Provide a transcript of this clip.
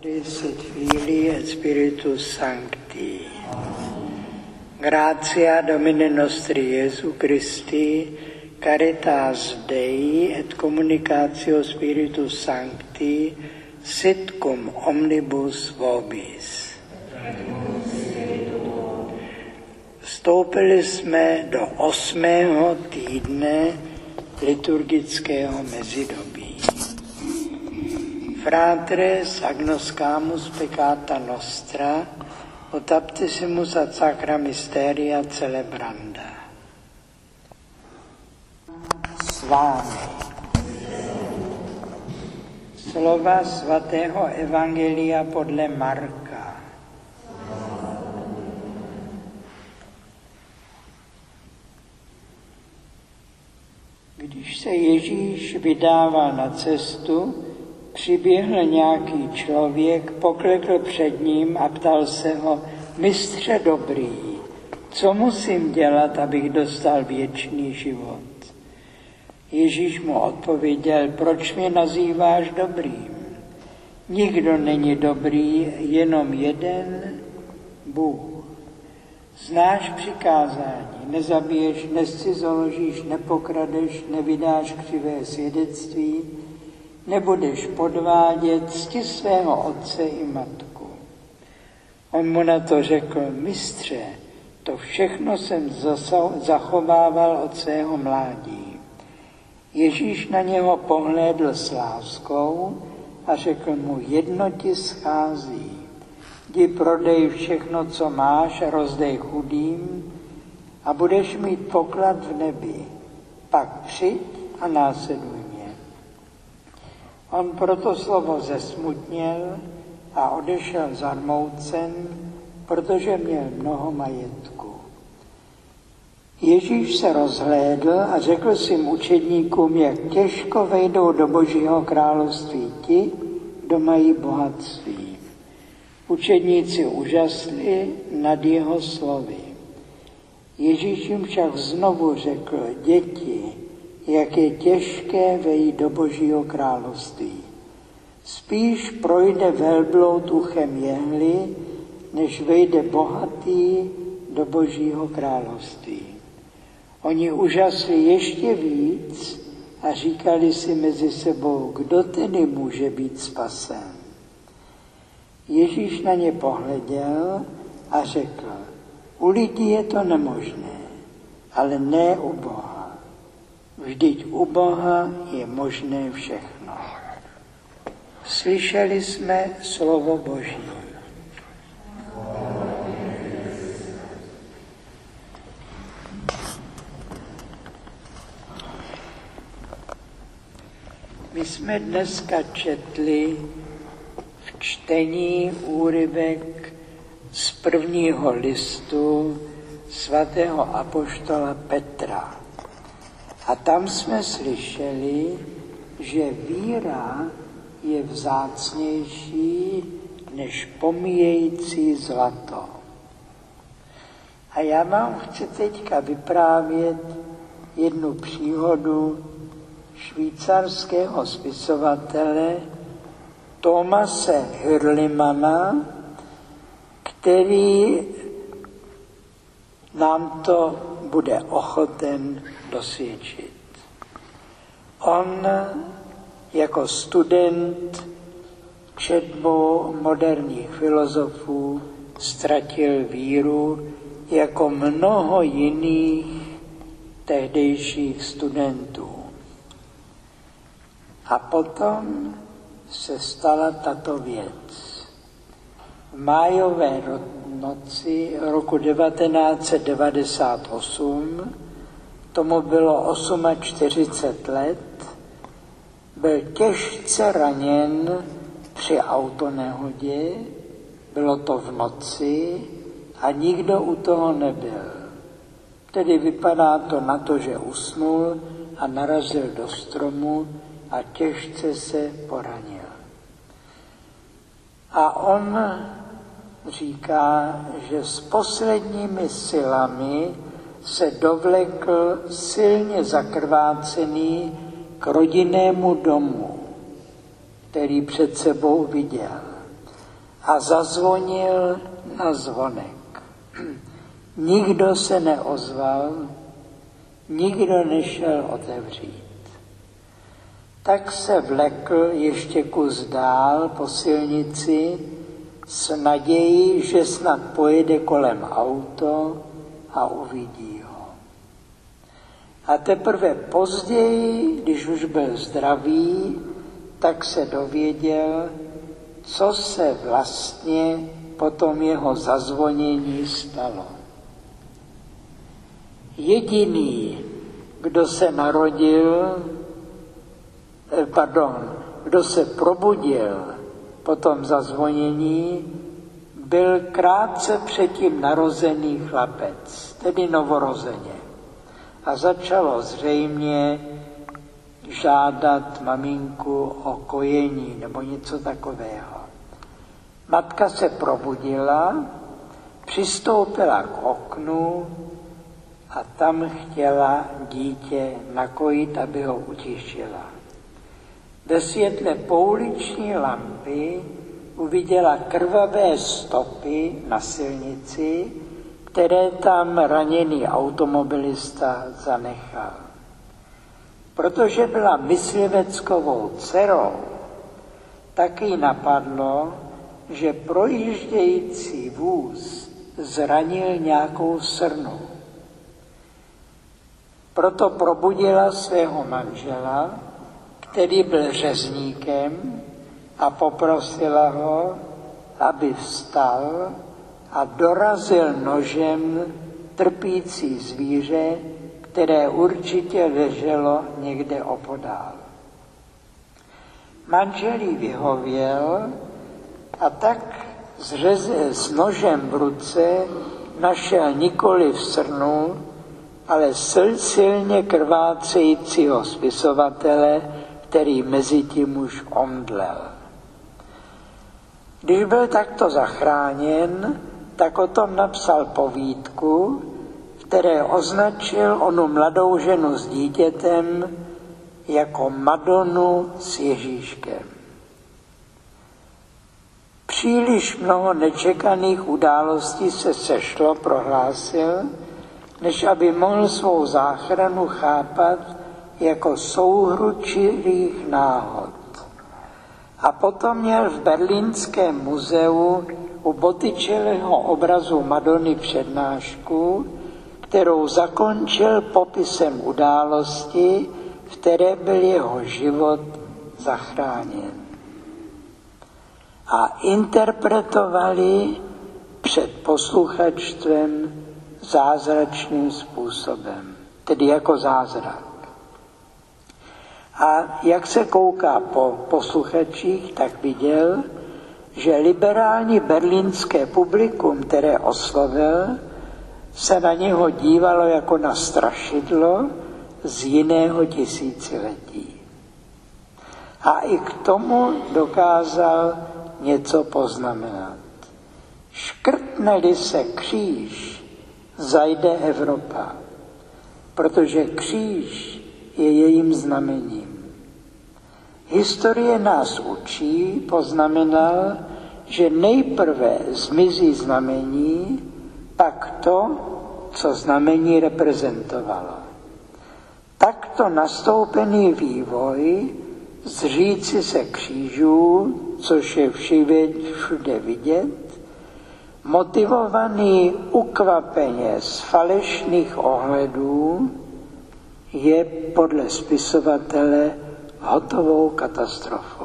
Patris et Filii et Spiritus Sancti. Gratia Domini nostri Iesu Christi, caritas Dei et communicatio Spiritus Sancti, sit cum omnibus vobis. Vstoupili jsme do 8. týdne liturgického mezidobí. Fratres agnoscamus peccata nostra, ut aptissimus ad sacra mysteria celebranda. S vámi. Slova svatého Evangelia podle Marka. Když se Ježíš vydával na cestu, přiběhl nějaký člověk, poklekl před ním a ptal se ho: Mistře dobrý, co musím dělat, abych dostal věčný život? Ježíš mu odpověděl: Proč mě nazýváš dobrým? Nikdo není dobrý, jenom jeden, Bůh. Znáš přikázání: nezabiješ, nezcizoložíš, nepokradeš, nevydáš křivé svědectví, nebudeš podvádět, cti svého otce i matku. On mu na to řekl: Mistře, to všechno jsem zachovával od svého mládí. Ježíš na něho pohlédl s láskou a řekl mu: Jedno ti schází. Jdi prodej všechno, co máš, a rozdej chudým a budeš mít poklad v nebi. Pak přijď a následuj mě. On proto slovo zesmutněl a odešel zarmoucen, protože měl mnoho majetku. Ježíš se rozhlédl a řekl svým učedníkům, jak těžko vejdou do Božího království ti, kdo mají bohatství. Učedníci úžasli nad jeho slovy. Ježíš jim však znovu řekl: Děti, jak je těžké vejít do Božího království. Spíš projde velbloud uchem jehly, než vejde bohatý do Božího království. Oni úžasli ještě víc a říkali si mezi sebou: Kdo tedy může být spasen? Ježíš na ně pohleděl a řekl: U lidí je to nemožné, ale ne u Boha. Vždyť u Boha je možné všechno. Slyšeli jsme slovo Boží. My jsme dneska četli v čtení úryvek z prvního listu svatého apoštola Petra. A tam jsme slyšeli, že víra je vzácnější než pomíjející zlato. A já vám chci teďka vyprávět jednu příhodu švýcarského spisovatele Thomase Hürlimana, který nám to bude ochoten dosvědčit. On jako student četbou moderních filozofů ztratil víru jako mnoho jiných tehdejších studentů. A potom se stala tato věc. V májové noci roku 1998, tomu bylo 48 let, byl těžce raněn při autonehodě, bylo to v noci a nikdo u toho nebyl. Tedy vypadá to na to, že usnul a narazil do stromu a těžce se poranil. A on říká, že s posledními silami se dovlekl silně zakrvácený k rodinnému domu, který před sebou viděl. a zazvonil na zvonek. Nikdo se neozval, nikdo nešel otevřít. Tak se vlekl ještě kus dál po silnici s nadějí, že snad pojede kolem auto a uvidí ho. A teprve později, když už byl zdravý, tak se dověděl, co se vlastně po tom jeho zazvonění stalo. Jediný, kdo se probudil po tom zazvonění, byl krátce předtím narozený chlapec, tedy novorozeně. A začalo zřejmě žádat maminku o kojení nebo něco takového. Matka se probudila, přistoupila k oknu a tam chtěla dítě nakojit, aby ho utišila. Ve světle pouliční lampy uviděla krvavé stopy na silnici, které tam raněný automobilista zanechal. Protože byla mysliveckovou dcerou, tak jí napadlo, že projíždějící vůz zranil nějakou srnu. Proto probudila svého manžela, který byl řezníkem, a poprosila ho, aby vstal a dorazil nožem trpící zvíře, které určitě leželo někde opodál. Manžel jí vyhověl a tak s nožem v ruce našel nikoli v srnu, ale silně krvácejícího spisovatele, který mezi tím už omdlel. Když byl takto zachráněn, tak o tom napsal povídku, v které označil onu mladou ženu s dítětem jako Madonu s Ježíškem. Příliš mnoho nečekaných událostí se sešlo, prohlásil, než aby mohl svou záchranu chápat jako souhru čirých náhod. A potom měl v Berlínském muzeu u Botticelliho obrazu Madony přednášku, kterou zakončil popisem události, v které byl jeho život zachráněn. A interpretovali před posluchačstvem zázračným způsobem, tedy jako zázrak. A jak se kouká po posluchačích, tak viděl, že liberální berlínské publikum, které oslovil, se na něho dívalo jako na strašidlo z jiného tisíciletí. A i k tomu dokázal něco poznamenat. Škrtne-li se kříž, zajde Evropa, protože kříž je jejím znamením. Historie nás učí, poznamenal, že nejprve zmizí znamení, pak to, co znamení reprezentovalo. Takto nastoupený vývoj zříci se křížů, což je všude vidět, motivovaný ukvapeně z falešných ohledů, je podle spisovatele hotovou katastrofou.